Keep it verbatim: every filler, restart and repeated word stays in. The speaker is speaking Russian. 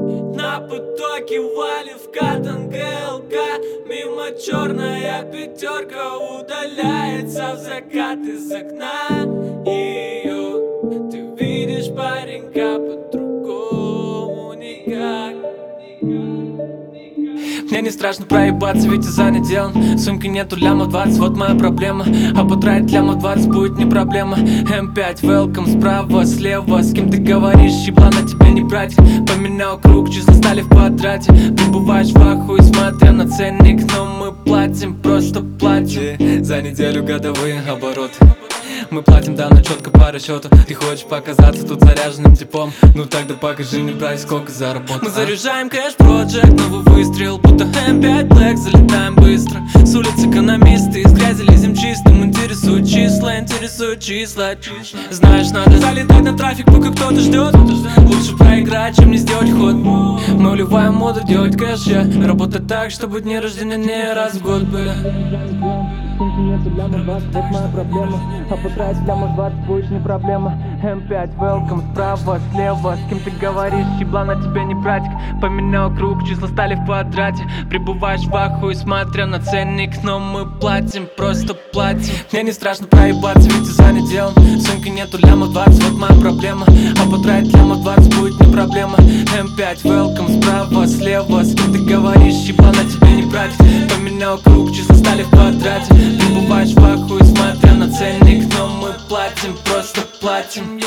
На потоке Валивка, ТНГЛК. Мимо черная пятерка удаляется в закат из окна. Ее ты видишь, паренька, по-другому никак. Мне не страшно проебаться, ведь я занят делом. Сумки нету лямов двадцать, вот моя проблема. А потратить лямов двадцать будет не проблема. эм пять, welcome, справа, слева. С кем ты говоришь, щепла на тебе не брать. Поменял круг, числа стали в квадрате. Прибываешь в ахуе, смотря на ценник. Но мы платим, просто платим. За неделю годовые обороты мы платим, да, но четко по расчету. Ты хочешь показаться тут заряженным типом? Ну тогда покажи мне прайс, сколько заработал. Мы заряжаем кэш проджект, новый выстрел, будто эм пять Black, залетаем быстро. С улиц экономисты, из грязи лезем чистым. Интересуют числа, интересуют числа. Знаешь, надо залетать на трафик, пока кто-то ждет. Лучше проиграть, чем не сделать ход. Мы уливаем моду, делать кэш, я работать так, чтобы дни рождения не раз в год были. Сумки нету лямов двадцать, вот моя проблема. А потратить лямов двадцать будет не проблема. эм пять, welcome, справа, слева. С кем ты говоришь, щебла на тебя не братик. Поменял круг, числа стали в квадрате. Прибываешь в ахуе, смотря на ценник. Но мы платим, просто платим. Мне не страшно проебаться, ведь я занят делом. Сумки нету лямов двадцать, вот моя проблема. А потратить лямов двадцать будет не проблема. эм пять, welcome, справа, слева. С кем ты говоришь, щебла на тебя не братик. Поменял круг, числа стали в квадрате. Прибываешь в ахуе, смотря на ценник. Но мы платим, просто платим.